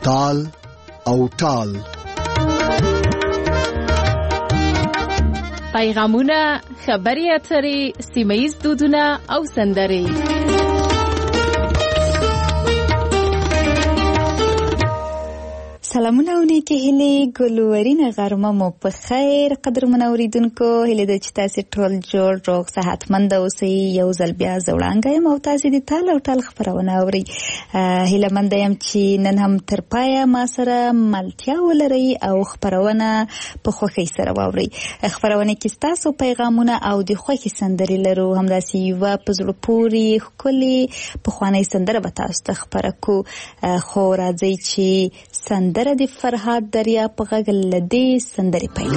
تال او ټال. پیغامونه، خبري اترې، سیمه‌ییز دودونه او سندرې. سلامونه او نیکی هیلې ګلورینه غرمه مو په خیر قدرمن اوریدونکو. هیله ده چې تاسو ټول جوړ روغ صحتمند اوسئ. یو ځل بیا زوړانګه یم او تاسو د تال او ټال خبرونه اورئ. هیله مند یم چې نن هم تر پایه ما سره ملتیا ولرئ او خبرونه په خوښۍ سره واورئ. خبرونه کې تاسو پیغامونه او د خوښۍ سندرې لرو. همداسې یوه په زړه پورې ښکلې پخوانۍ سندره به تاسو ته خبره کو. خو راځئ چې سندره د فرهاد دریا په غږ له دې سندرې پیل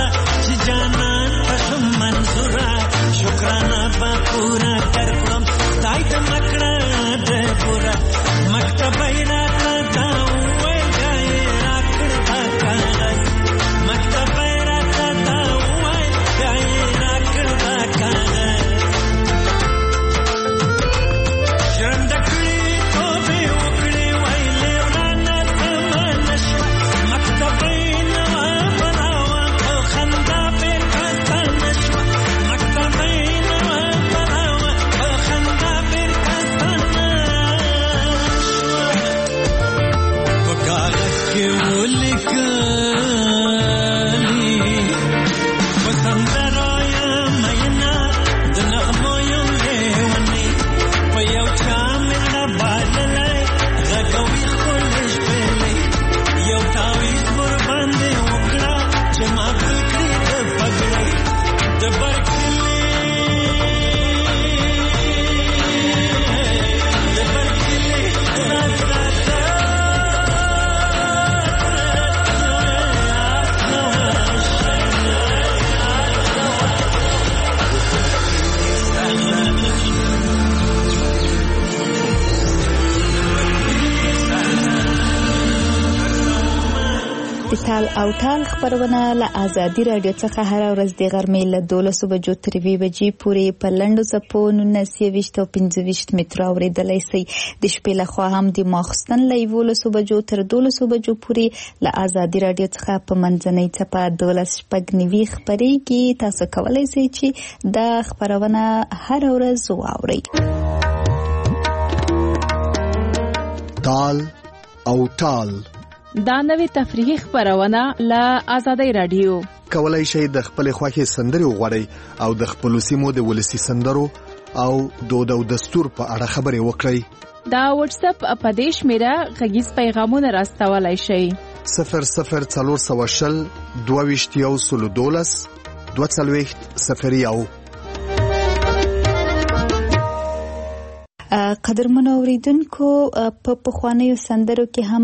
شکرانه با پورا کر کړم تال او ټال خبرونه له آزادي رادیو څخه هر ورځ د غرمې له 12 بجو تر 2 بجې پورې په لنډو څپو 19 او 25 متر اورېدلای شئ. د شپې له خوا هم د ماخستن له 11 بجو تر 12 بجو پورې له آزادي رادیو څخه په منځنۍ څپه 12:90 خبرېږي. تاسو کولای شئ چې دا خبرونه هر ورځ واورئ. تال او ټال دا نوې تفریحي خبرونه له آزادۍ رادیو. کولای شئ د خپل خوښي سندري وغواړئ او د خپل سیمو د ولسی سندرو او دود او دستور په اړه خبرې وکړئ. دا واتس اپ اپدیش میرا غږیز پیغامونه راستولای شئ. 00420 22 012 قدرمنو اوریدونکو په پخوانیو سندرو کې هم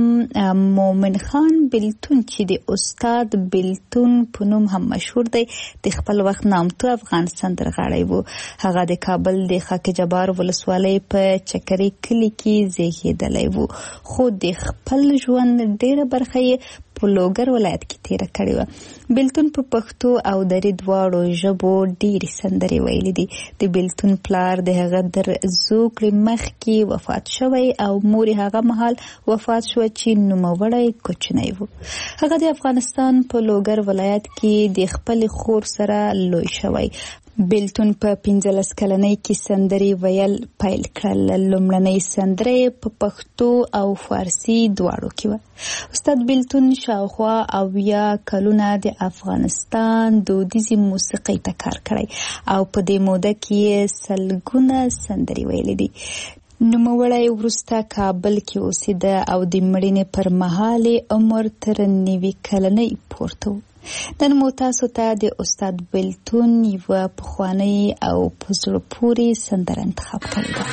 مومن خان بلتون چې د استاد بلتون په نوم هم مشهور دی د خپل وخت نامتو افغان سندرغاړی وو. هغه د کابل د خاک جبار ولسوالۍ په چکري کلی کې زیږیدلی وو خو د خپل ژوند ډیره برخه یې په لوګر ولایت کې تیر کړی و. بلتون په پښتو او دري دواړو ژبو ډېری سندرې ویلې دي. د بلتون پلار د هغه در زوکړې مخ کې وفات شوی او مور هغه مهال وفات شو چې نوموړی کوچنی و. هغه د افغانستان په لوګر ولایت کې د خپل خور سره لوی شوی. بلتون په 15 کلنۍ کې سندري ویل پیل کړل. لومړنۍ سندرې په پښتو او فارسی دواړو کې و. استاد بلتون شاوخوا 80 کلونه د افغانستان دودیزي موسیقۍ ته کار کړی او په دې موده کې سلګونه سندري ویلې دي. نوموړی وروسته کابل کې اوسېده او د مړینې پر مهال عمر تر 90 کلنۍ پورته و. نن مو تاسو ته د استاد بلتون یوه پخوانۍ او په زړه پورې سندره انتخاب کړې ده.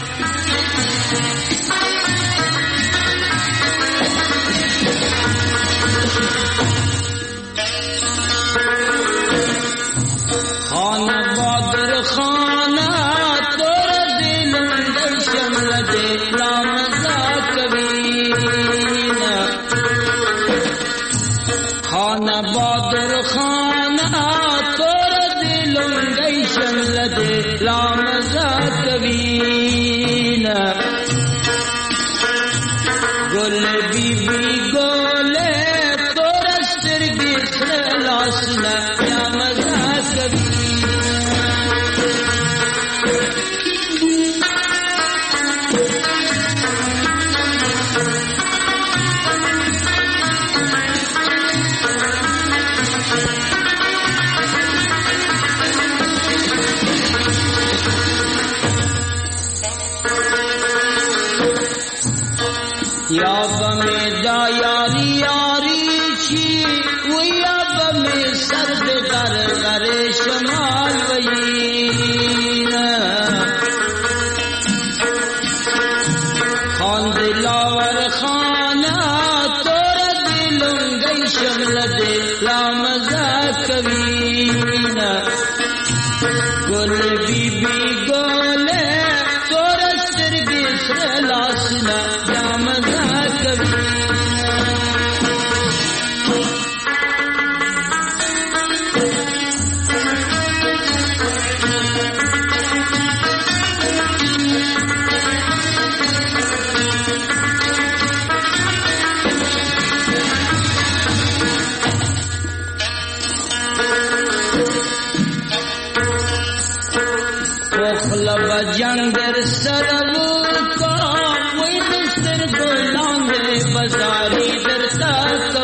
سرو کا وای مستر ګلان دې بازاري درتا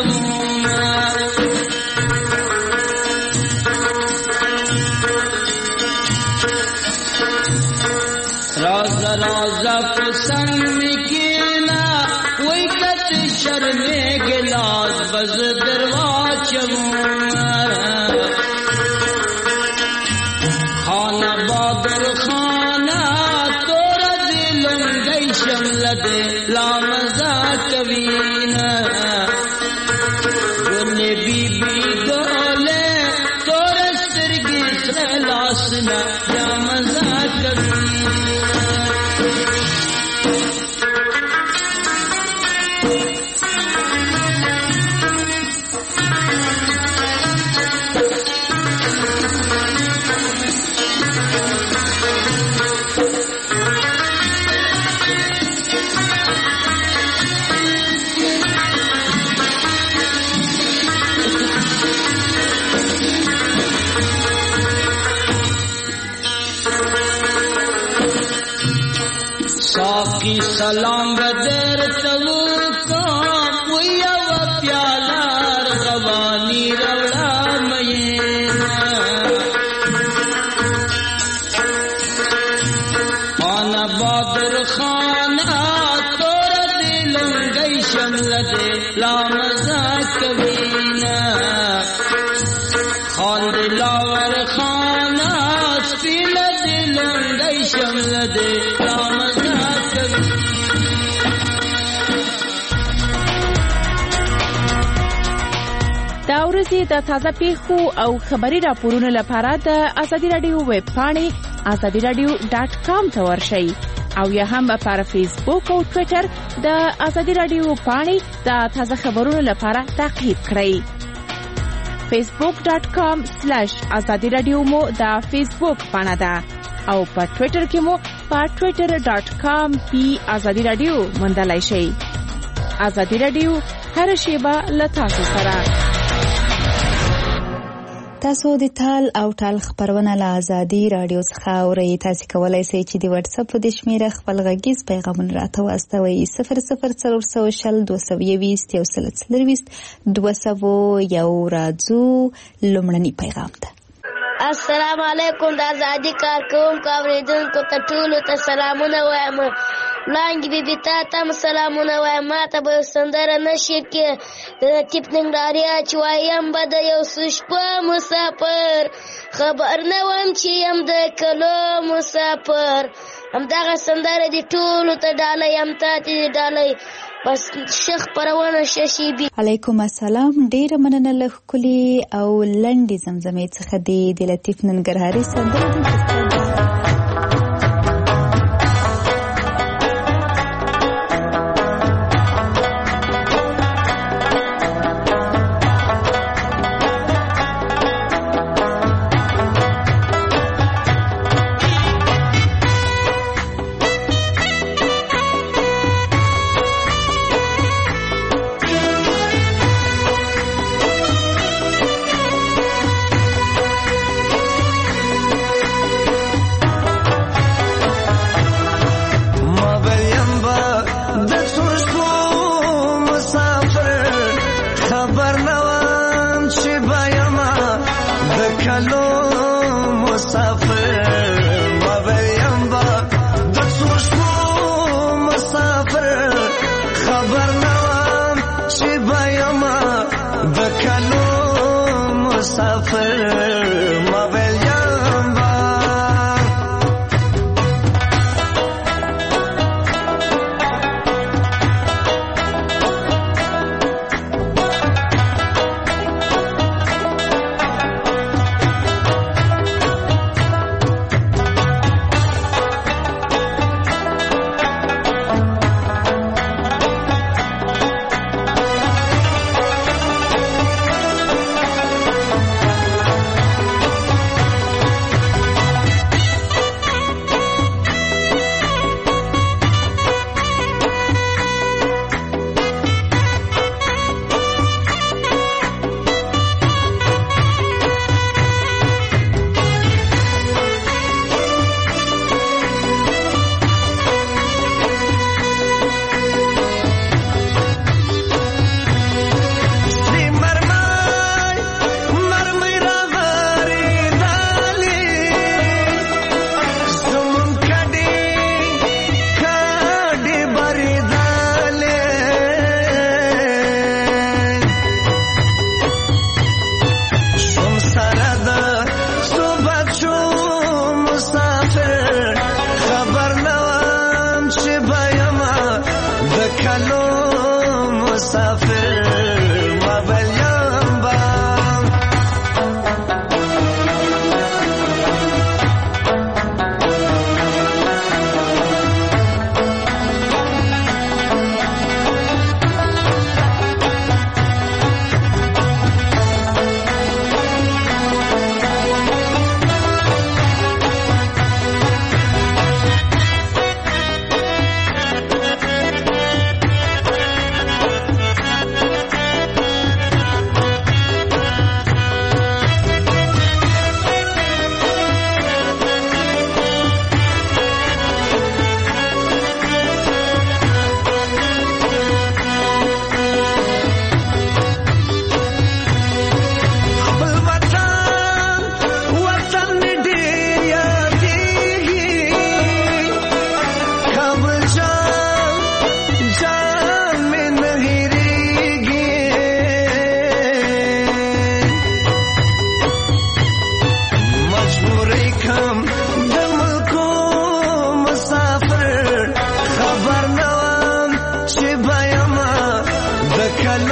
لفظ درواچم خانه بادر خانه تور دلم گئی شمل دے لامزا کوینا گل بی بی گولے تور سرگی سلاسنا لامزا کوینا साकी सलाम बदर तवु काम वया व प्याला रवानी रवड़ा मयेना आना बदर खाना तोर दिल गई शमल दे लामजा कवीना खान दिलावर खाना स्पिल दिल गई शमल दे دا ورځې د تازه پیښو او خبري راپورونو لپاره د ازادي رادیو ویب پاڼې azadiradio.com ته ورشئ او یا هم پر فیسبوک او ټوئیټر د ازادي رادیو پاڼې د تازه خبرونو لپاره تعقیب کړئ. facebook.com/azadiradio مو د فیسبوک پاڼه ده او په ټوئیټر کې مو په twitter.com/azadiradio موندلای شئ. ازادي رادیو هر شیبه له تاسو سره. تاسو د تال او ټال خبرونه له ازادي رادیو څخه اورئ. تاسو کولای شئ چې د واتس اپ د شمیره خپل غږیز پیغامونه راته واستوئ 004020 یو راځو لومړني پیغام ته. السلام علیکم د ازادي کارکوونکو اوریدونکو ته ټولو ته سلامونه وایم. وړانګې بیبي تا ته سلامونه وایم. ما ته به سندره نشر کې د لطیف ننګرهاري چې وایم به د یو څه شپه مسافر خبر نه وم چې یم د کلو مسافر. همدغه سندره دې ټولو ته ډالۍ هم تا ته دې ډالۍ بس شیخ پرونه ششیبی. علیکم السلام. ډیره مننه له ښکلې او لنډې زمزمې څخه د لطیف ننګرهاري سندره دې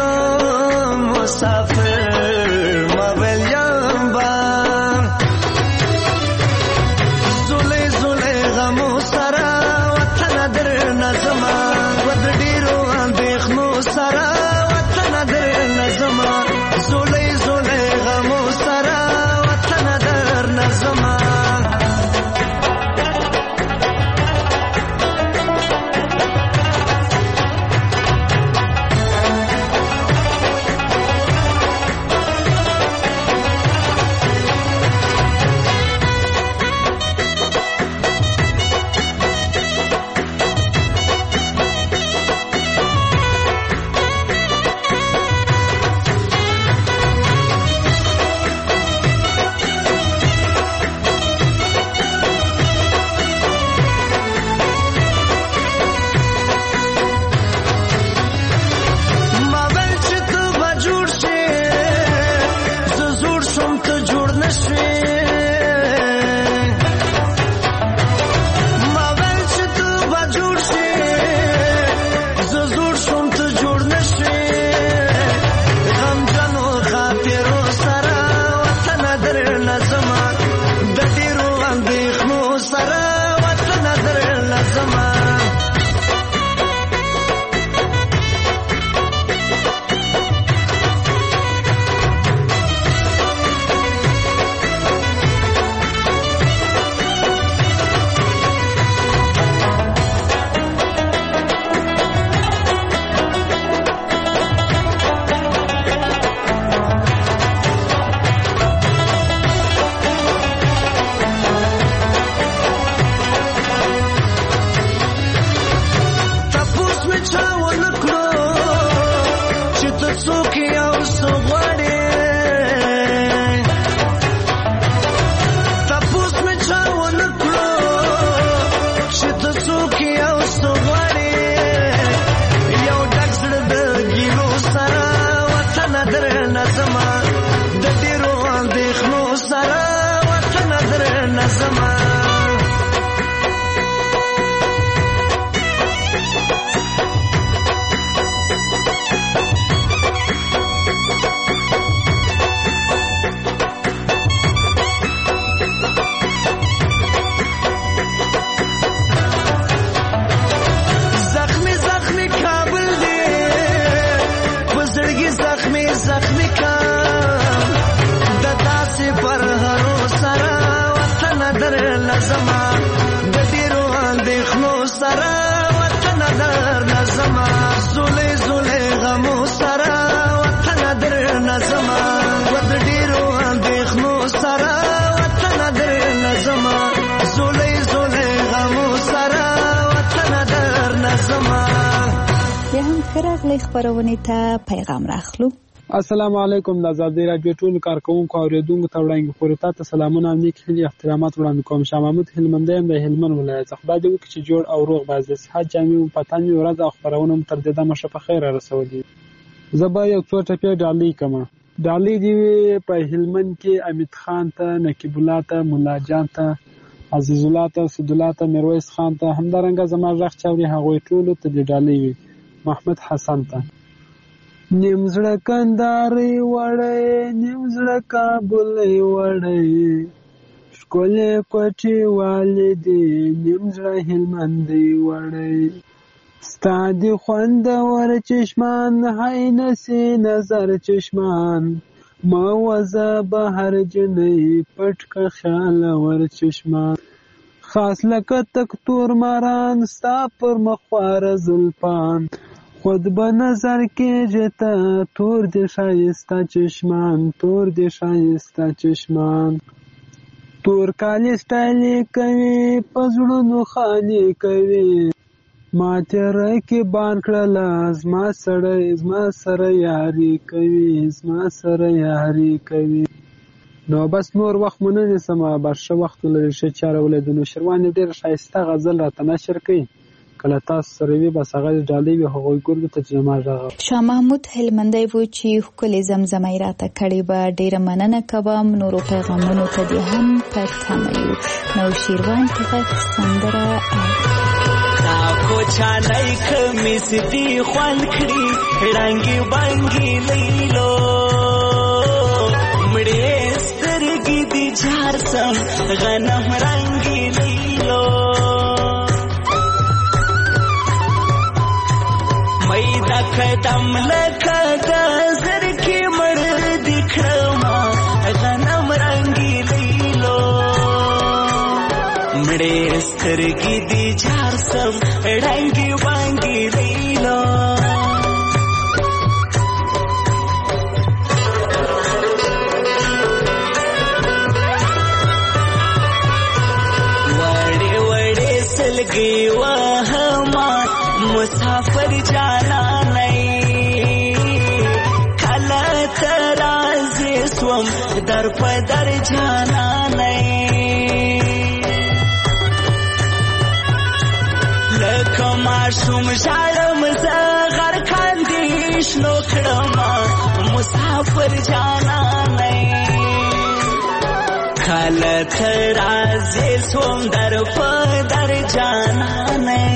یم مسافر ما ویلیم با زولی زولی غمو سرا وطن در نظما ود ډیرو اندېښنو سرا وطن در نظما زولی زولی غمو سرا وطن در نظما خبرونه ته پیغام راخلو. السلام علیکم د آزادۍ راډیو ټول کارکونکو اوریدونکو ته وړاندې پورې تاسو سلامونه او نیک هیلې احترامات وړاندې کوم. شاه محمود هلمندی د هلمند ولایت څخه خدای دې وکړي چې جوړ او روغ باز د صحت جامع په تن ورځ او خبرونه تر دې دمه شپه خیر رسولي. زبا یو څو ټپې ډالۍ کوم. ډالۍ دی په هلمند کې امید خان ته، نقیب الله ته، مولا جان ته، عزیز الله ته، سید الله ته، میرویس خان ته، همدارنګه زما غږ چاوري هغوی ټول ته د ډالۍ وي. محمد حسن ته نیم زړه کنداري وړي، نیم زړه کابل وړي، ښکلې کوټې والدې نیم زړه هلمندي وړي، ستا د خوندور چشمان هی نسي نظر چشمان، ما وزه بهر جنۍ پټ که خیال ور چشمان، خاص لکه تک تور ماران ستا پر مخواره زلفان، خود به نظر کېږي ته تور دې ښایسته چشمان، تور دې ښایسته چشمان، تور کالي سټایل کوي په زړونو خالي کوي، ما تیره کې بان کړله زما سړی زما سره یاري کوي، زما سره یاري کوي. نو بس نور وخت مو نه نیسمه، بس ښه وخت ولرئ، ښه چاره ولرئ. د نوشیروان ډېره ښایسته غزل راته نشر کوي، کله تاسو سره وي بس هغه ډالۍ وي هغوی ګورو ته چې زما غږ. شاه محمود هلمندی و چې ښکلې زمزمه یې راته کړې به، ډېره مننه کوم. نورو پیغامونو ته دې هم په تمه یو. نوشیروان کې غږ سندره چانای کمیس دی خوان کړي رنگي بانګي لیلو مړې سترګې دی جار سم غنم رنگي لیلو مېدا قدم لکه د زر کې مړ دی کړما غنم رنگي لیلو مړې سترګې دی جار سم رنگي بانګي لیلو وړې وړې سلګي وهما مسافر جانا نه کله ترازه سوم در پدر جانا نه معصوم شالم زغر کاندیش نو کړما مسافر جانا نه کله ترازه سوم در پدر جانا نه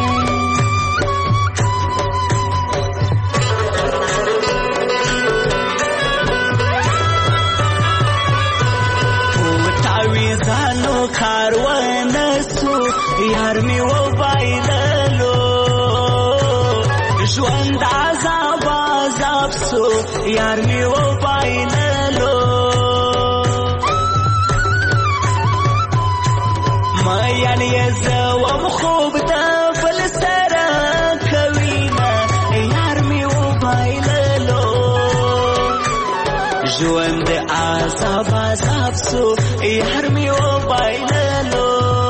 پوتاوی زانو کاروان سو یار می و بایللو ژوند عذاب عذاب سو یار می و بایللو ما یعنی زوم خوب د بل سره کوینا یار می و بایللو ژوند عذاب عذاب سو یار می و بایللو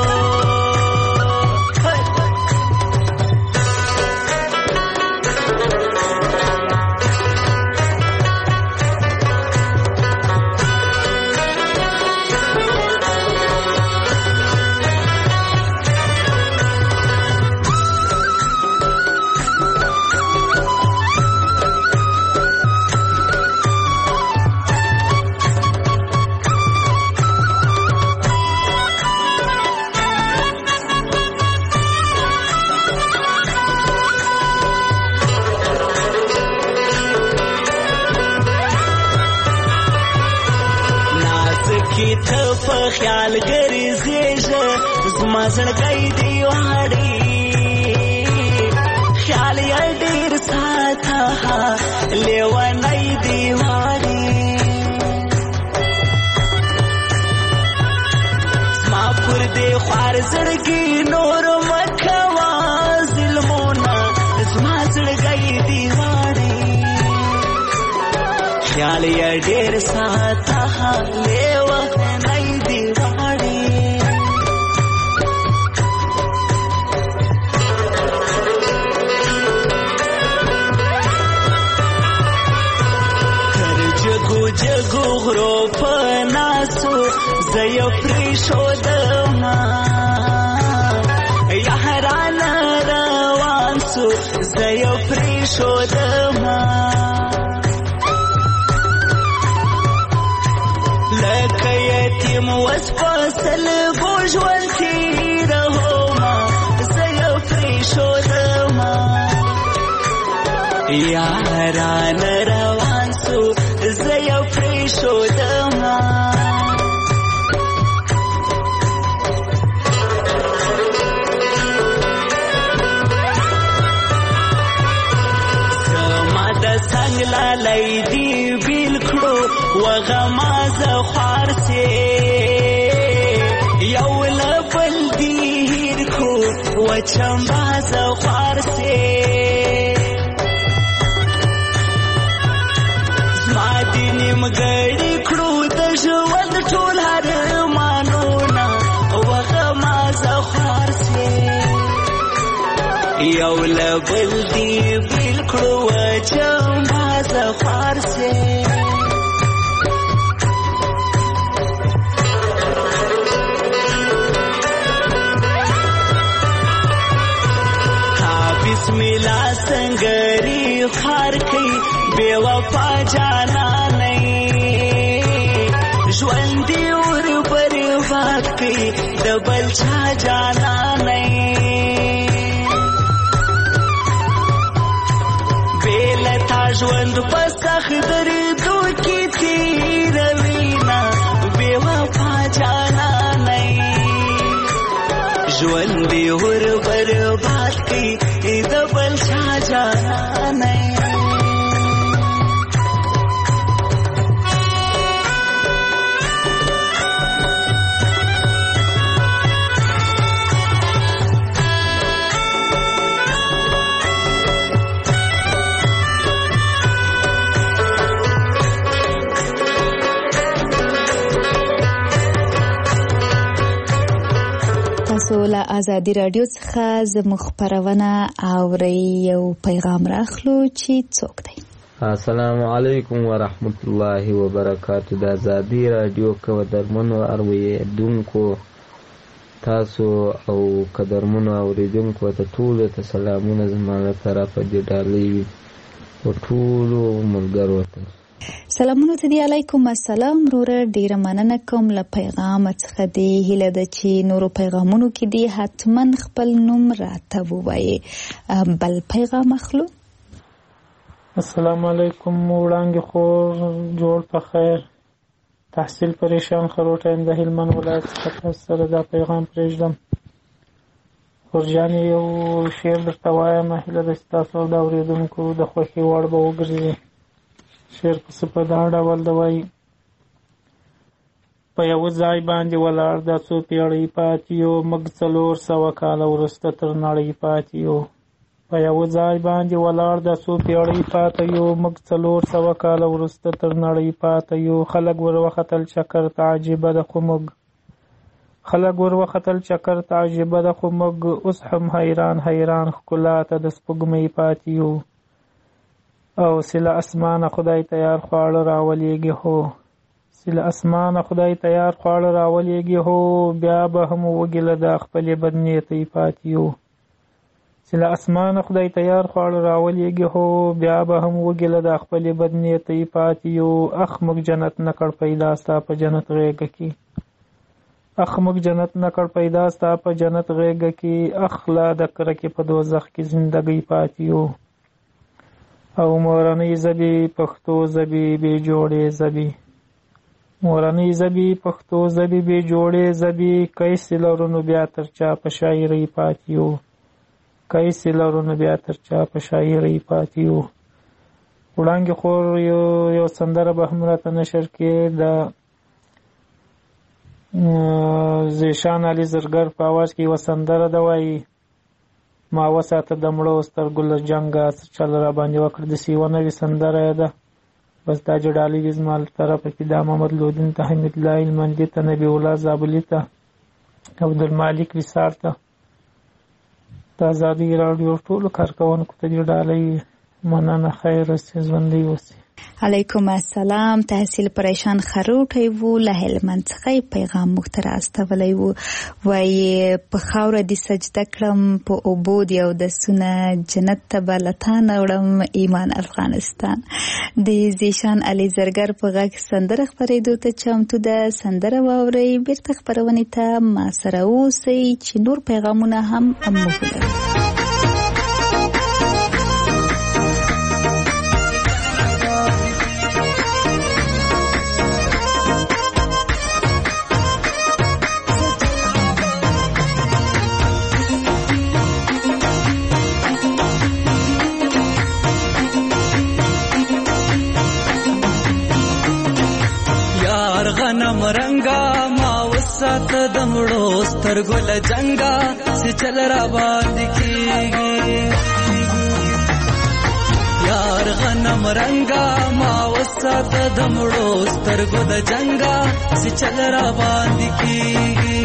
خیال ګرځېږه زما زړګی دی واړی خیال یې ډېر ساته لیونی دی واړی زما پر دې خوار زړګي نور مه کوه ظلمونه زما زړګی دی واړی خیال یې ډېر ساته لیونی دی واړی تر جګو جګو غرو په ناسو زه یې پرېښودمه یارانه روان سو زه یې پرېښودمه لکه یتیم وس په سلګو ژوند تېرومه زه یې پرېښودمه یارانه روان سو زه یې پرېښودمه زما د څنګ لالی دي بیل کړو وغمازه خوار سي یو له بل دي هیر کړو وچمبازه خوار سي زما دې نیمګړي کړو د ژوند ټول ارمانونه وغمازه خوار سي یو له بل دي بیل کړو وچمبازه خوار سي بسملا سنگری خار کئی بے وفا جانا نہیں ژوندی اور برباد کئی دبل چا جانا نہیں ژوند په سخت دردو کې تېروينا بې وفا جانانۍ ژوند دې ور برباد کړي د بل چا جانانۍ تاسو له ازادي رادیو څخه زموږ خپرونه اورئ یو پیغام راخلو چې څوک دی. السلام علیکم ورحمت الله وبرکاتہ. د ازادي رادیو قدرمنو اوریدونکو تاسو او قدرمنو اوریدونکو ته ټول ته سلامونه زما له طرفه دي ډالۍ او ټول ملګرو ته سلامونه ته دی. علیکم السلام وروره، ډیره مننه کوم له پیغام څخه دی. هیله ده چې نورو پیغامونو کې دی حتما خپل نوم راته ووایي. بل پیغام اخلو. السلام علیکم. وړاندې خور جوړ په خیر تحصیل پریشان خروټه د هلمند ولایت څخه سره دا پیغام پرېږدم. خورجان یو شعر درته وایم، هیله ده چې تاسو د اورېدونکو د خوښې وړ به وګرځي. شعر په دا ډول دی وایي: په یوه ځای باندې ولاړ دا څو پیړۍ پاتې یو، موږ 400 کاله وروسته تر نړۍ پاتې یو. په یوه ځای باندې ولاړ دا څو پیړۍ پاتې یو، موږ 400 کاله وروسته تر نړۍ پاتې یو. خلک ور وختل چکر ته عجیبه ده خو موږ اوس هم حیران ښکلا ته د سپوږمۍ پاتې یو. او سله اسمانه خدای تیار خواړه راولېږي هو بیا به هم وږي له دا خپلې بدنیتۍ پاتې یو. سله اسمانه خدای تیار خواړه راولېږي هو بیا به هم وږي له دا خپلې بدنیتۍ پاتې یو. اخ موږ جنت نکړ پیدا ستا په جنت غېږه کې اخ لا د کرکې په دوزخ کې زندګۍ پاتې یو. او مورنۍ ژبې پښتو ژبې بې جوړې ژبې کیسې لرو نو بیا تر چا په شاعرۍ پاتې یو. وړاندې خور یو سندره به هم راته نشر کې د زیشان علي زرګر په اواز کې یوه سندره ده وایي: ما وساته د مړو سترګو له جنګه څه چل را باندې وکړ. داسې یوه نوې سندره یې ده. بس دا جډالي دي زما له طرفه کې دا محمد لودین ته، حمید الله هلمندي ته، نبی الله زابلي ته، عبدالمالک وصال ته، د ازادي راډیو ټولو کارکوونکو ته دې ډالۍ مننه. خیر اوسئ، ژوندي اوسئ. علیکم السلام. تحصیل پریشان خروټی وو له هلمند څخه پیغام موږ ته راستولی وو. وایي په خاوره دې سجده کړم، په اوبو دې اودسونه، جنت ته به له تا نه وړم ایمان افغانستان. د زیشان علي زرګر په غږ سندره خپرېدو ته چمتو ده. سندره واورئ، بیرته خپرونې ته ما سره اوسئ چې نور پیغامونه هم موږ ولرو. غنم رنگا ما وسات د مړو سترګو له جنگا سي چل را باندې کیږي. یار غنم رنگا ما وسات د مړو سترګو د جنگا سي چل را باندې کیږي.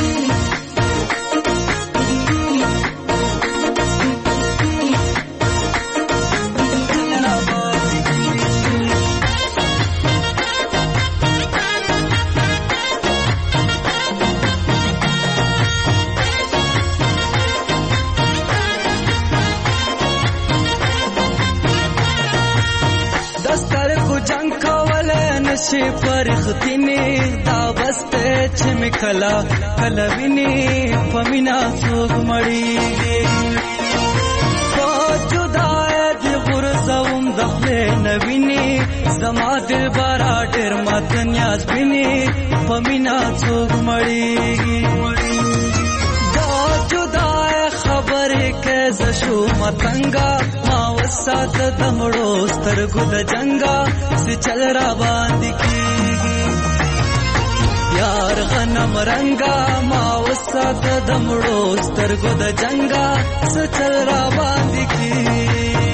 شي فرختینه دا بسته چې مکلا کلوینه پمینا څوک مړی په جدای د غرزوم د خپل نویني زما دلبرا ډېر ماته نیاز ویني په مینا څوک مړېږي دا جدای خبرې که زه شوم تنګه ما وساته د مړو سترګو د جنګه څه چل را باندې کېږي یار غنم رنگا ما وساته د مړو سترګو د جنګه څه چل را باندې کېږي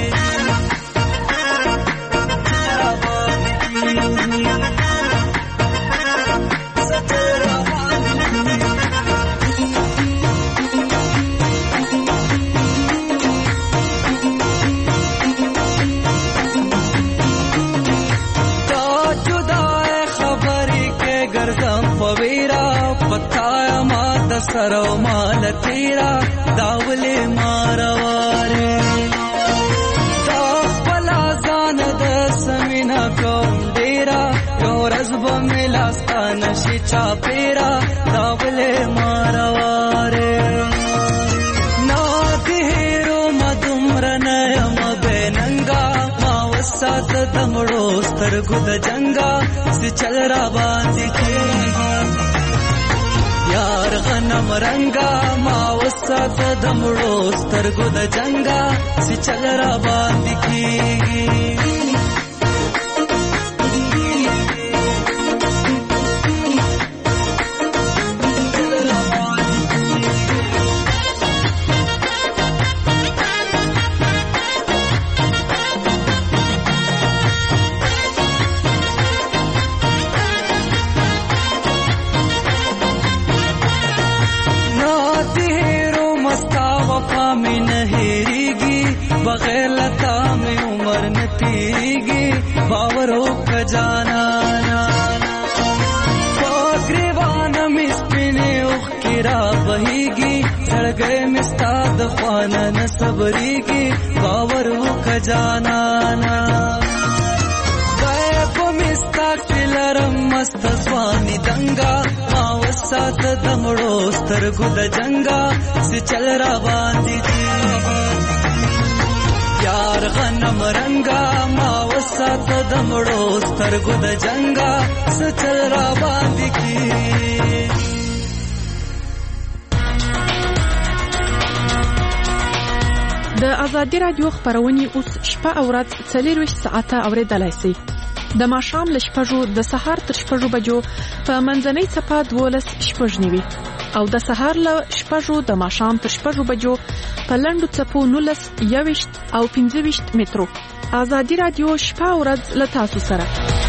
سرو مال تیرا داولې مارواره دا خپل ځان د سمینا کوم ډیرا یو ورځ به مې لاستا نشي چا پیرا داولې مارواره نا تیرو مدمر نه یم بیننګا ما وسات د مړو سترګو د جنګا سې چل را باندې کېږي یار غنم رنگا ما وسات د مړو سترګو د جنګا سې چل را باندې کېږي بغیر لتا میں عمر نہ تیریگی باورو کا جانا گریوانہ میں سپینے اخ کرا بہیگی سڑ گئے مستاد خوانا نہ صبریگی باورو کا جانا غیب مستاق لرم مست سوانی دنگا ما وسات دمڑو سترگو د جنگا سے چل را باندی یار غنم رنگا ما وسات د مړو سترګو د جنګا څه چل را باندې کېږي د ازادي راډیو خبرونه اوس شپه او ورځ 24 ساعته اوریدلای شئ د ماښام له 6 د سهار تر 6 بجو په منځنۍ صفه 12:09 او د سهار له 6 د ماښام تر 6 بجو په لنډو صفو 19 او 15 مترو ازادي راډیو شپه او ورځ له تاسو سره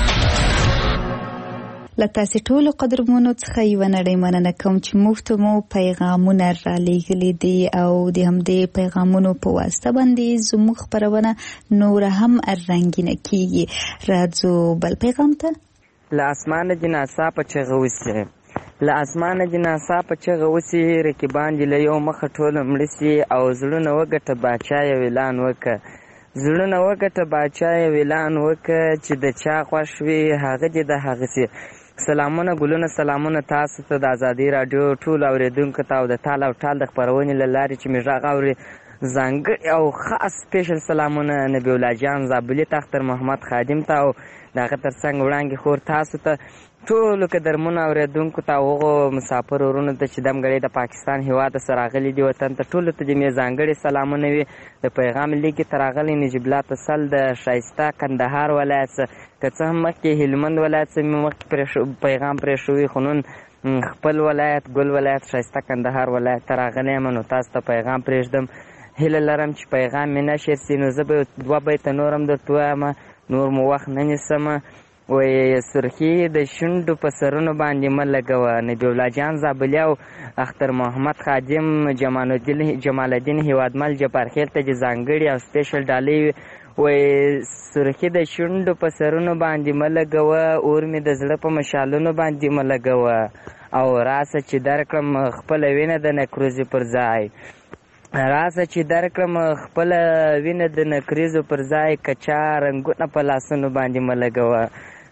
لتاسې ټولو قدرمنو څخه یو نړۍ مننه کوم چې مفتو مو پیغامونه را لېږلي دي او د همدې پیغامونو په واسطه باندې زموږ خبرونه نور هم رنګینه کیږي راځو بل پیغام ته له اسمانه جناسا په چغه وسي له اسمانه جناسا په چغه وسي رقیبان دي له یو مخه ټول مړ سي او زړونه وګټه باچا یو اعلان وکړه زړونه وګټه باچا یو اعلان وکړه چې د چا خوښ وي هغه دې د هغه سي سلامونه ګلونه سلامونه تاسو ته د ازادي راډیو ټول اوریدونکو ته او د ټال او ټال د خبرونې له لارې چې مې غږ اوري ځانګړي او خاص سپیشل سلامونه نبی الله جان زابلي تختر محمد خادم ته او دغه ترڅنګ وړاندې خور تاسو ته ټولو قدرمنو اوریدونکو ته هغو مسافر ورونو ته چې دمګړی د پاکستان هېواد ته راغلي دي وطن ته ټولو ته دې مې ځانګړي سلامونه وي د پیغام لیک ته راغلی نجیب الله تسل د ښایسته کندهار ولایت څخه که څه هم مخکې هلمند ولایت څخه مې مخکې پیغام پرېښوي خو نن خپل ولایت ګل ولایت ښایسته کندهار ولایت ته راغلی یم نو تاسو ته پیغام پرېږدم هیله لرم چې پیغام مې نشر سي نو زه به 2 بیته نور هم درته ووایم نور مو وخت نه نیسمه وایي سرخي د شونډو په سرونو باندې مه لګوه نبي الله جان زابلي او اختر محمد خادم جمال الدین هیوادمل جبارخیل ته چې ځانګړي او سپیشل ډالۍ وایي سرخي د شونډو په سرونو باندې مه لګوه اور مې د زړه په مشالونو باندې مه لګوه او راسه چې درکړم خپله وینه د نکروزې پر ځای راسه چې درکړم خپله وینه د نکریزو پر ځای کچا رنګونه په لاسونو باندې مه لګوه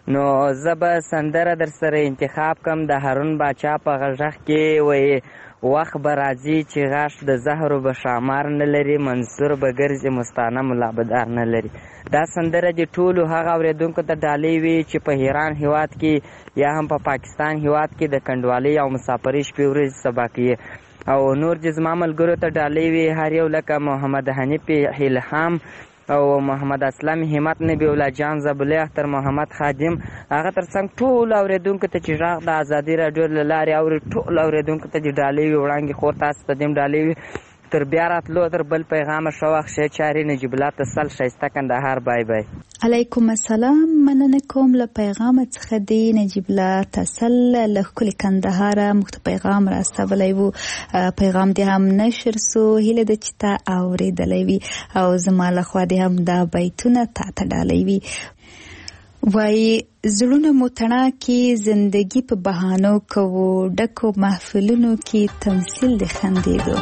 نو زه به سندره در سره انتخاب کم د هارون باچا په غږ کې وایي وخت به راځي چې غاښ د زهرو به شامار نه لري، منصور به ګرځي مستانه ملابدار نه لري. دا سندره د ټولو هغه اورېدونکو ته ډالۍ وي چې په ایران هیواد کې یا هم په پاکستان هیواد کې د کنډوالۍ او مسافرۍ شپې ورځې سبا کوي، او نور چې زما ملګرو ته ډالۍ وي هر یو لکه محمد حنیف الهام او محمد اسلم همت نبی الله جان زبلی اختر محمد خادم، هغه ترڅنګ ټول اوریدونکو ته چې غږ د ازادي راډیو له لارې اوري ټول اوریدونکو ته چې ډالۍ وي وړاندې خور تاسو ته دیم ډالۍ وي. تر بیا راتلو تر بل پیغام شوق شه چاري نجیب الله تسل شایسته کندهار. بای بای. علیکم السلام. مننه کوم له پیغام څخه دی نجیب الله تسل له کل کندهار مخت پیغام راستولی وو. پیغام دې هم نشر سو هله د چتا اوریدلې وی او زما له خوا دې هم دا بیتونه تا ته ډالۍ وی. وای زړونه متنا کې زندگی په بهانو کوو ډکو محفلونو کې تمثيل د خندېدو.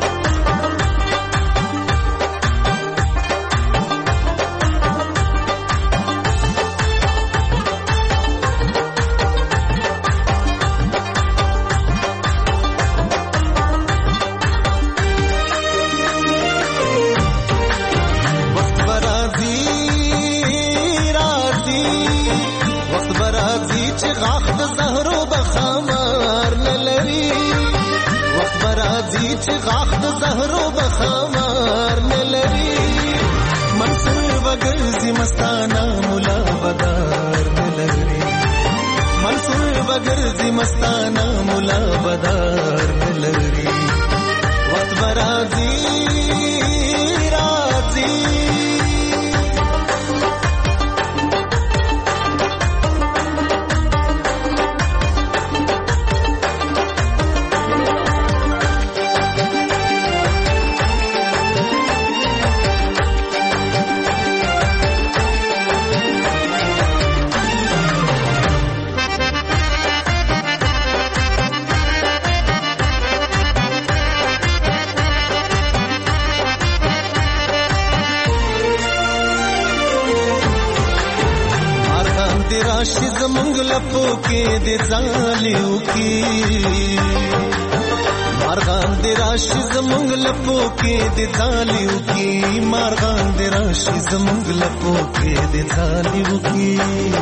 مستانه مولا بدار نلري منصور بغرزي مستانه مولا بدار نلري وقت برازي رازي راشي زمونږ لپو کې د ځالیو کې مارغان د راشي زمونږ لپو کې د ځالیو کې مارغان د راشي زمونږ لپو کې د ځالیو کې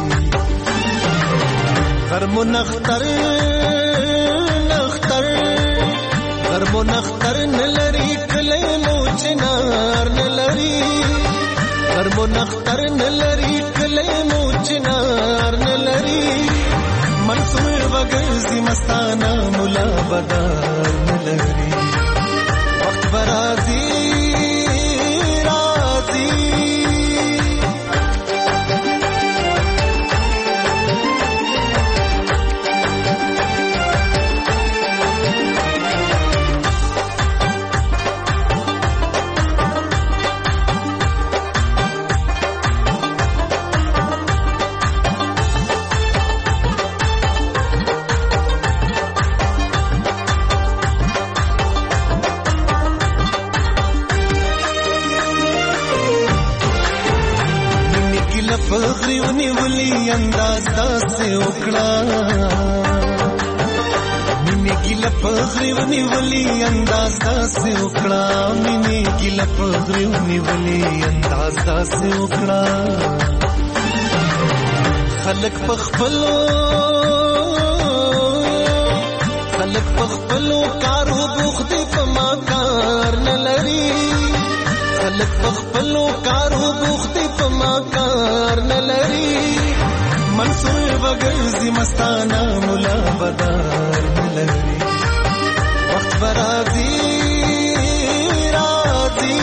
غرمو نختر نختر غرمو نختر نلري کله مو چنار نلري غرمو نختر نلري کله مو چنار نلري منصور وګرځي مستانه مولا بدار نلري وخت برازي رازي فخریونی ولی انداز داسه وکړه مینه ګیله فخریونی ولی انداز داسه وکړه مینه ګیله فخریونی ولی انداز داسه وکړه خلق پخپلو کارو بوخدي په ما کار نه لري خلق پخپلو کارو بوخدي په ما کار نه لري منصور وګرځي مستانه مولا بدار نه لري وخت برازي رازي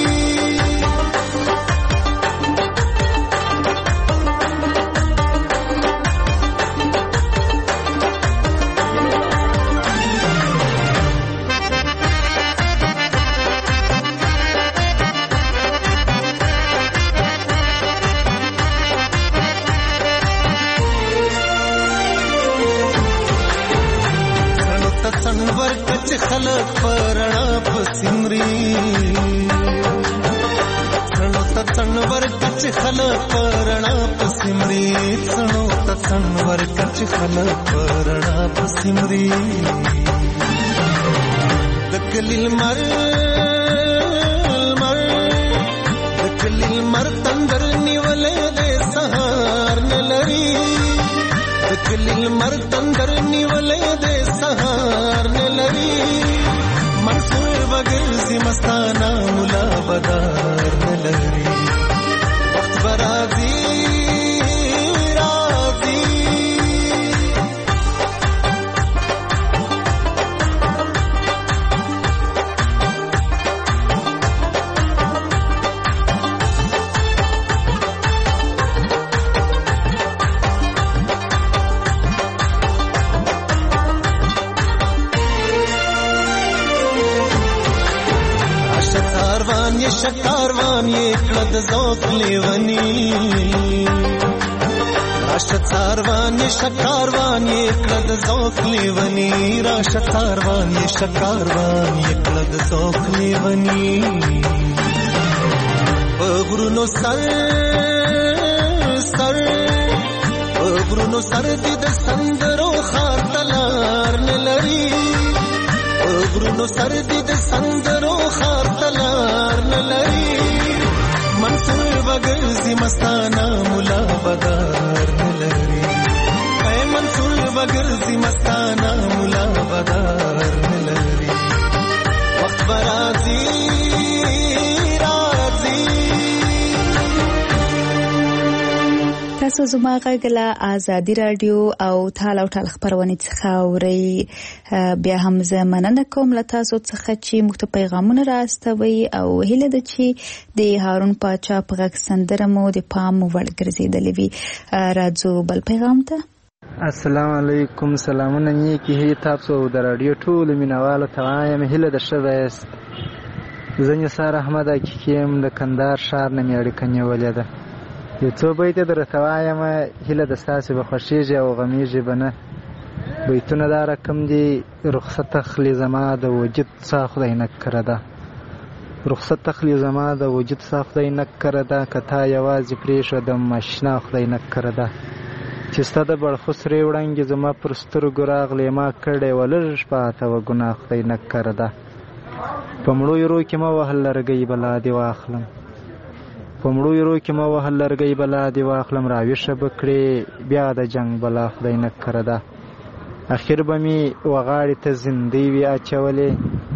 سنور کچ خلق پرنا پسمري سنو ت سنور کچ خلق پرنا پسمري سنو ته څنور کچ خلک پرنا پسمري د کلیل مر تندر نیولې د سهار نلري د کلیل مر تندر نیولې د سهار نلري منصور بغیر زی مستانه مولا بدار نلري وخت برازي شکاروان یہ کړد ذوق لیونی راشد ساروان یہ شکاروان یہ کړد ذوق لیونی راشد ساروان یہ شکاروان یہ کړد ذوق لیونی غرونو سر د سندرو خار تلار نلری غرونو سر د سندرو خار تلار نلری منصور بغیر زی مستانه مولا بدار نلری اے منصور بغیر زی مستانه مولا بدار نلری وخت برازي تاسو زما غږله آزادي رادیو او ټال خبرونه څخه اورئ بیا هم زه مننه کوم له تاسو څخه چې موږ ته پیغامونه راستوي او هیله ده چې د هارون پاچا په غږ سندره مو د پام وړ ګرځېدلې وي راځو بل پیغام ته السلام علیکم سلامونه نیکی هی تاسو د رادیو ټول مینوالو ته وایم هیله ده ښه یاست زه نثار احمد حقیقیم د کندهار ښار نه مې اړیکه نیولې ده یو څو بیته درته وایم هیله ده ستاسې به خوښېږي او غمیږي به نه بیتونه دا رقم دي رخصت اخلي زما د وجود سا خدای نکره ده رخصت اخلي زما د وجود سا خدای نکره ده که تا یوازې پرېښودم اشنا خدای نکره ده چې ستا د بړخوسرې وړانګې زما پر سترګو راغلې ما کړې وه لږ پاته وه ګناه خدای نکره ده په مړو یرو کې مه وهل لرګۍ بلا دې واخلم په مړو یرو کې مه وهل لرګۍ بلا دې واخلم راویښه به کړې بیا د جنګ بلا خدای نکره ده اخر به مې وغاړې ته زندۍ وي اچولې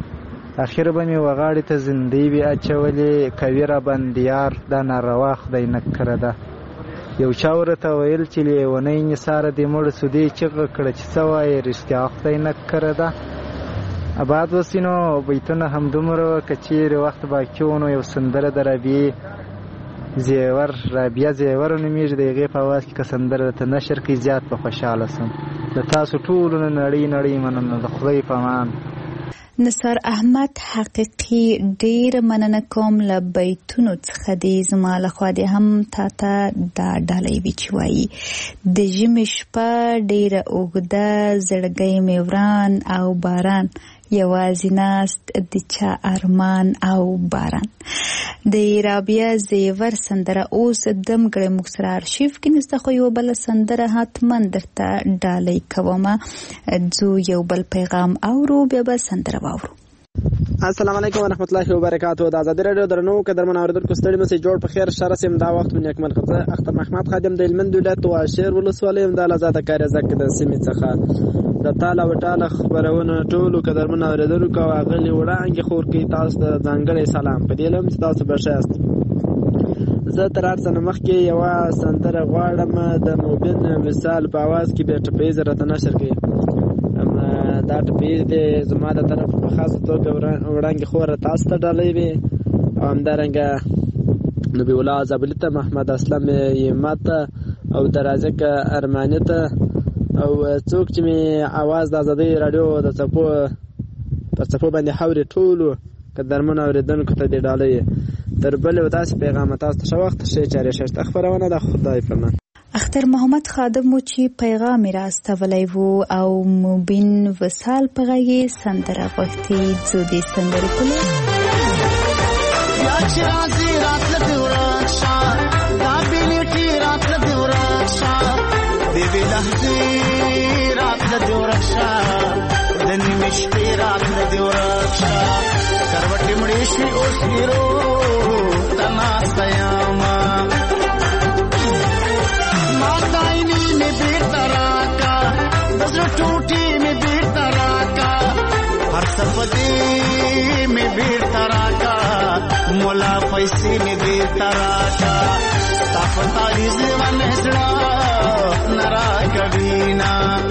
کوي راباندې یار دا ناروا خدای نکره ده یو چا ورته ویل چې لیونۍ نثاره دې مړ سو دې چغه کړه چې څه وایې رښتیا خدای نکره ده اباد اوسي نو بیتونه همدومره که چیرې وخت باقي و نو یو سندره د رابعه زیور نومیږي د هغې په اواز کې که سندره درته نشر کړي زیات به خوشحاله سم د تاسو ټولو نه نړۍ مننه د خدای په امان نثار احمد حقیقي ډیر مننه کوم له بیتونو څخه دې زما لخوا دې هم تا ته دا ډالۍ وي چې وایي د ژمي شپه ډیره اوږده زړګی مې وران او باران یوازې ناست د چا ارمان او باران د رابعه زیور سندره اوس دم ګړی موږ سره ارشیف کې نسته خو یو بله سندره حتما درته ډالۍ کومه ځو یو بل پیغام اورو بیا به سندره واورو السلام علیکم ورحمت الله وبرکاته د آزادی رادیو درنو قدرمن اوریدونکو ستړي مې جوړ په خیر شر سم دا وخت من اکمل خزه اختر محمد خادم د هلمند ولایت واشیر ولسوالۍ د آزاد کار زکه د سیمې څخه د تعالی وتعالى خبرونه ټولو قدرمن اوریدونکو اغلی وړاندې خور کې تاسو ته ځانګړی سلام په دې لم تاسو بشاست زه تر هر څه مخکې یو سندره غواړم د موبین مثال په आवाज کې به ټپې زره نشر کړي دا ټپې د زما د طرف په خاصه توګه وړاندې خور تاسو ته ډالۍ وي او همدارنګه نبی الله زبلته محمد اسلام یمت او درازک ارمانته او څوک چې می आवाज د آزادی رادیو د صفو باندې حوري ټولو قدرمن اوریدونکو ته دی ډالۍ تر بل وداس پیغام تاسو ته وخت شي چاري شت خبرونه د خدای په اختر محمد خادم مو چې پیغام راستولی وو او مبین وصال په غږی سندره غوښتي څو دې سندره کوله یا چې راځي راتله دی ورښا دا بیلټي راتله دی ورښا بې لحظې راتله دې ورک شه د نیمې شپې راتله دې ورک شه کروټې مړې شوې اوس هیرو ته ناسته یمه ما دایني مې بېرته راکا د زړه ټوټې مې بېرته راکا هر څه په دې مې بېرته راکا مولا پیسې مې بېرته راکا ستا په تاریخ مې زړه نه راکوینه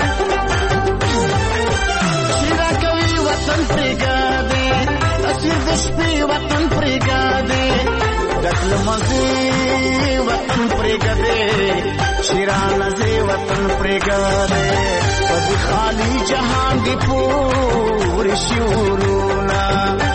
چې راکوي وطن پرېږدې تصویر د شپې وطن پرېږدې ګټ لمزې وطن پرېږدې چې رانځې وطن پرېږدې په دې خالي جهان دې پورې شي ورونه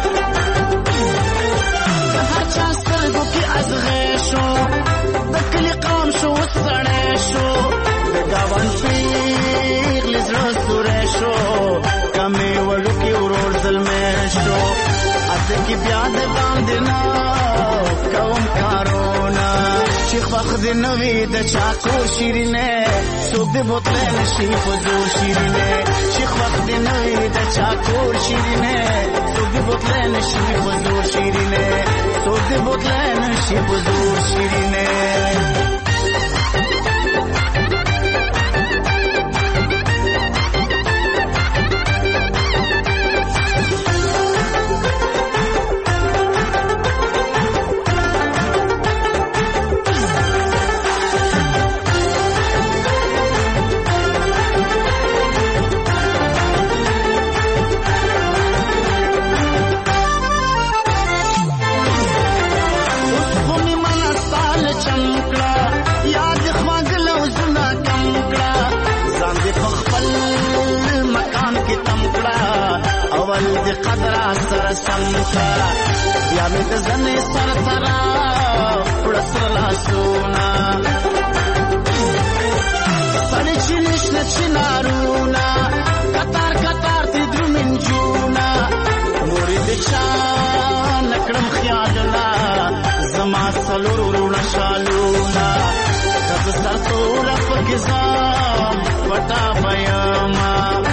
د هر چا سترګو کې ازغې شو د کلي قام شو ستړی شو د ګاونډ پېغلې زړه سوری شو کمې وړوکې ورور زلمی شو اته کې بیا د باندې نه کوم کارونه چې خوښ دې نه وي د چا کور شیرینې څوک دې بوتلی نه شي په زور شیرینې چې خوښ دې نه وي د چا کور شیرینې څوک دې بوتلی نه شي په زور شیرینې څوک دې بوتلی نه شي په زور شیرینې د قدر سره سم کړه بیا مې د زنې سر ته راوړه سره لاسونه سړی چې نشته چنارونه کتار کتار دې درومې نجونه نورې د چا نه کړم خیالونه زما څلور وروڼه شالونه که زه سرتوره پکې ځم پټه به یمه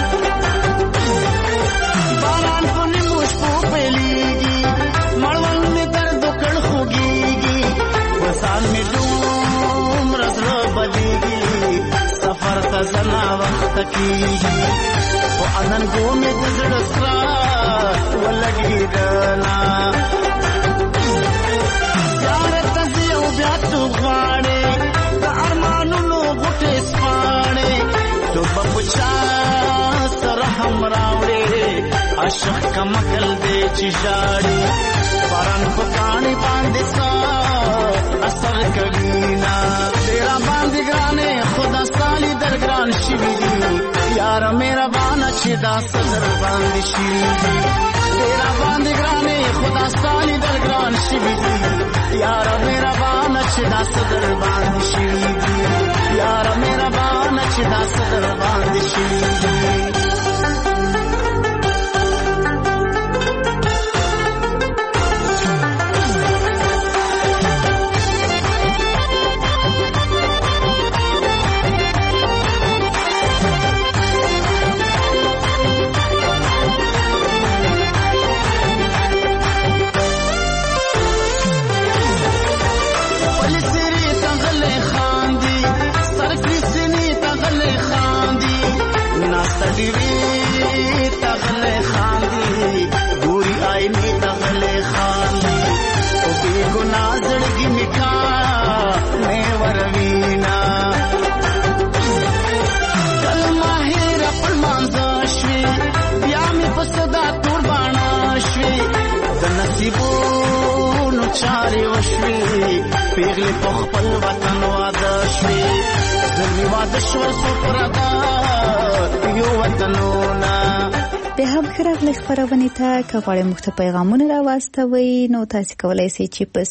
زنا وخت کیږي او اننګو مې د زړه سره ولګېدله زیارت ته ځې او بیا تو غواړې د ارمانونو غوټې سپاړې تو به په چا سره هم راوړې عاشق کمکل دی چې ژاړې باران په کاڼي باندې سا اثر کوینه ډېره باندې ګرانې خدا سالي در ګران شوي دي یاره مهربانه چې دا صدر باندې شوي دي ډېره باندې ګرانې خدا سالي در ګران شوي دي یاره مهربانه چې دا صدر باندې شوي دي یاره مهربانه چې دا صدر باندې شوي دي پیغلی په خپل وطن واده شوي زمي واده شول څو پرده یو وطنونه بیا هم ښه راغلی خپرونې ته که غواړئ موږ ته پیغامونه راواستوئ نو تاسې کولی شئ چې په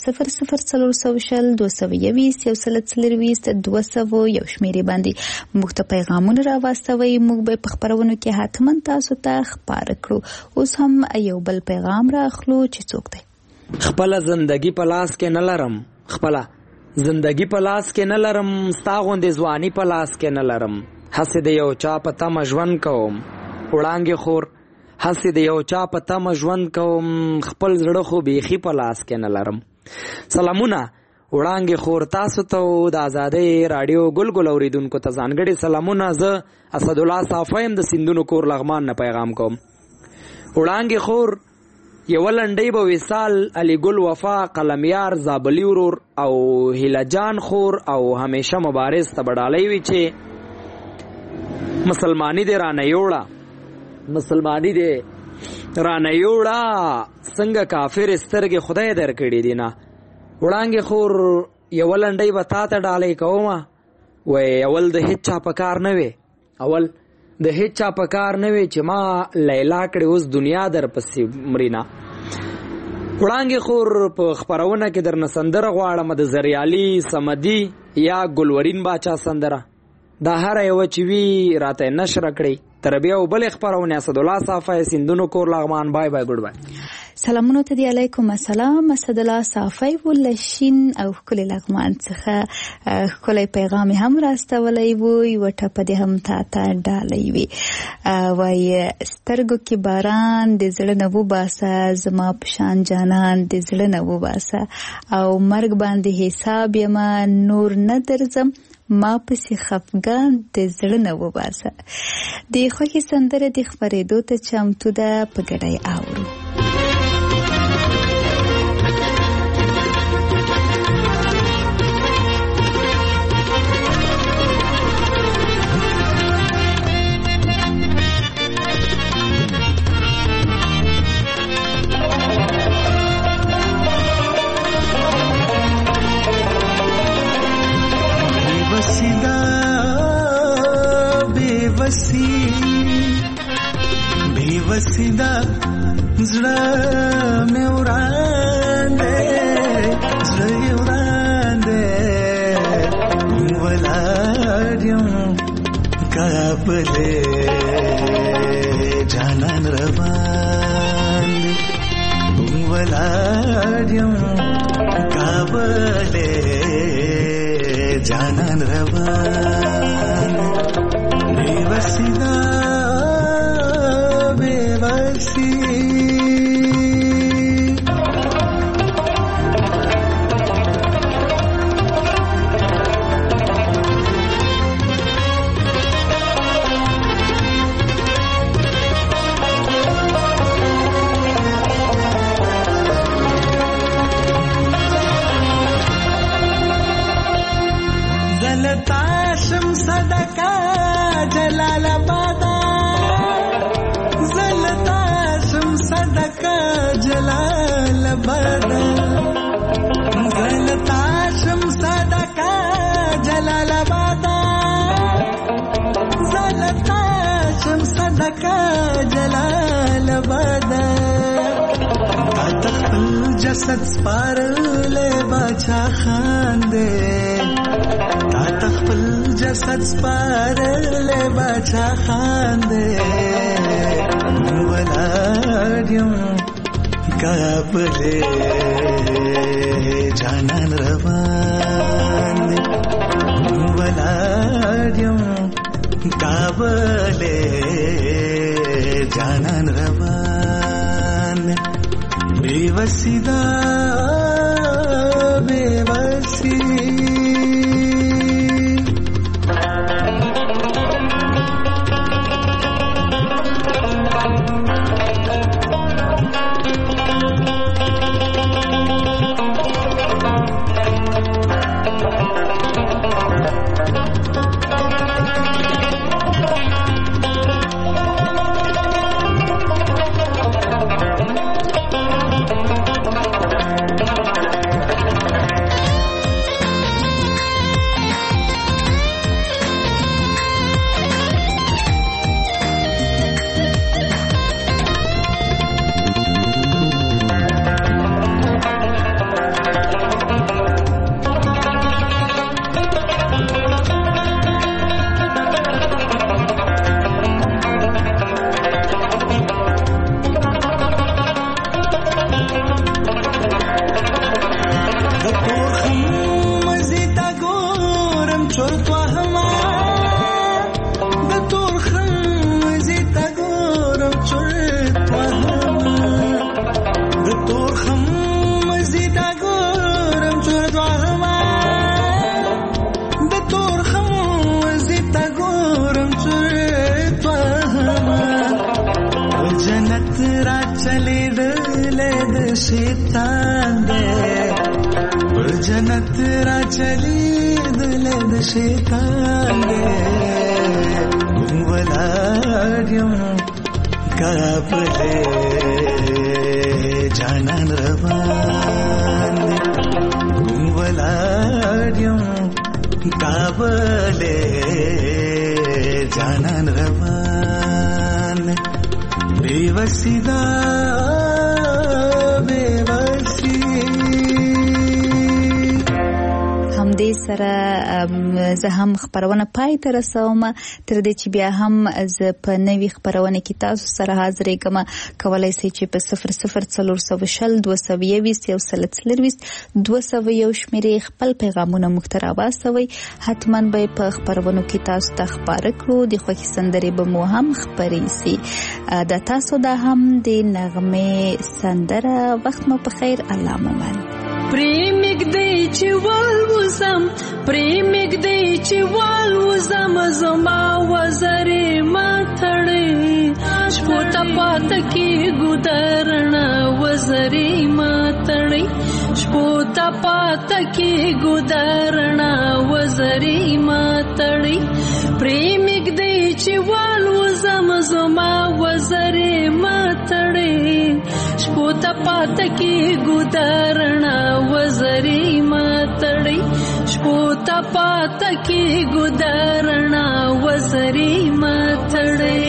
00402021 یو شمېرې باندې موږ ته پیغامونه راواستوئ موږ به په خپرونو کې حتما تاسو ته خپاره کړو اوس هم یو بل پیغام راخلو چې څوک دی خپله زندگی په لاس کې نه لرم خپله زندگی په لاس کې نه لرم، ستا غوندې ځواني په لاس کې نه لرم. هسې د یو چا په تمه ژوند کوم وړانګې خور، هسې د یو چا په تمه ژوند کوم، خپل زړه خو بیخي په لاس کې نه لرم. سلامونه وړانګې خور تاسو ته د آزادۍ راډیو ګلګل اوریدونکو ته ځانګړي سلامونه. زه اسدالله صافی یم د سیندونو کور لغمان نه پیغام کوم. وړانګې خور یوه لنډۍ به وصال علی ګل وفا قلمیار زابلی ورور او هیله جان خور او همیشه مبارز ته بډالۍ وي چې مسلمانی دې رانه یوړه، مسلمانی دې رانه یوړه، څنګه کافر سترګې خدای درکړي دي نه. وړانګې خور یوه لنډۍ به تا ته ډالۍ کومه، وایي اول د هېڅ چا په کار نه وې، اول د هیڅ چا په کار نه وي چې ما لیلا کړې اوس دنیا در پسې مرینا. وړانګې خور په خپرونه کې درنه سندره غواړم د زریالي صمدي یا ګلورین باچا سندره. دا هره یوه چې وي راته نشره کړئ. تر بیا او بلې خپرونې اسدالله صافی سیندونو کور لغمان. بای بای ګډ بای. سلامونه ته دی. علیکم السلام. اسدالله صافی ولشین او ښکلي لغمان څخه ښکلی پیغام هم راستولی و، یوه ټپه دې هم تا ته ډالۍ وي. وایي سترګو کې باران د زړه نه وباسه، زما په شان جانان د زړه نه وباسه، او مرګ باندې حساب یمه نور نه درځم، ما پسې خفګان د زړه نه وباسه. د خوښې سندره د خپرېدو ته چمتو ده، په ګډه یې اورو. बेवसीदा زړه مې وړاندې زړه وړاندې ولاړ یم کابلې جانان روان ولاړ یم کابلې جانان روان बेवसीदा बेवसी जलताशम सदका जलालाबादा जलताशम सदका जलालाबादा जलताशम सदका जलालाबादा जलताशम सदका जलालाबादा तख्फल जसद स्पारले बाचा खांदे تخپل جسد سپارلې بچا خاندې ولاړ یم کابلې جانان روان دی ولاړ یم کابلې جانان روان دی बेवसीदा बेवसी شیطان دے پر جنت را چلی دل د شیطان دے ولاړم کابلې جانان روان ولاړم کابلې جانان روان बेवसीदा बेवसी همدې سره زه هم خبرونه پای ته رسوم تر دې چې بیا هم زه په نوې خبرونه کې تاسو سره حاضرېږم کولای شئ چې په 0040 220 201 شمیرې خپل پیغامونه موږ ته راوستوئ حتما به په خبرونو کې تاسو ته خبره کړو د خوښي سندرې به مو هم خبرې سي دا تاسو دا هم د نغمې سندره وخت مو په خیر الله مو مان پریمګ دی چې والوزم پریمګ دی چې والوزم زما وزرې ماتړې شپو ته پات کې ګودرنا وزرې ماتړې شپو ته پات کې ګودرنا وزرې ماتړې پریمګ دی چې والوزم زما وزرې ماتړې شپو ته پات کې ګودرنا وزرې ماتړې شپو ته پات کې ګودرنا وزرې ماتړې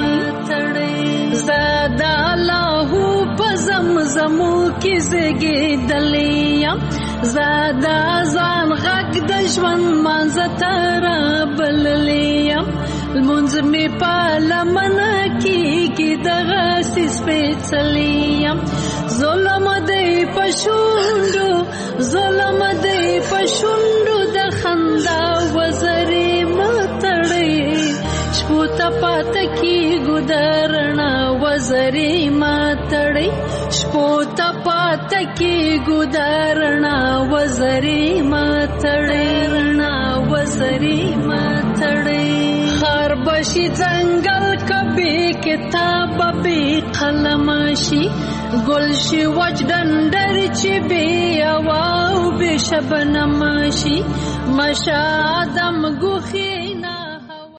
زادا الله په زمزمو کې زګېدلې زادا ځان غږ د ژوند مانځه تر بللې المنځ می په لمنه کې دغه سپېڅلې ظلم دی پښوندو ظلم دی پښوندو د خندا وزرې ماتړې شپو ته پات کې ګودرنا وزرې ماتړې شپو ته پات کې ګودرنا وزرې ماتړې وزرې ماتړې هر بشي ځنګل کبي کتاب به قلم شي گل شي وچ ډنډر چې بي او به شبنم شي مشادم ګوخي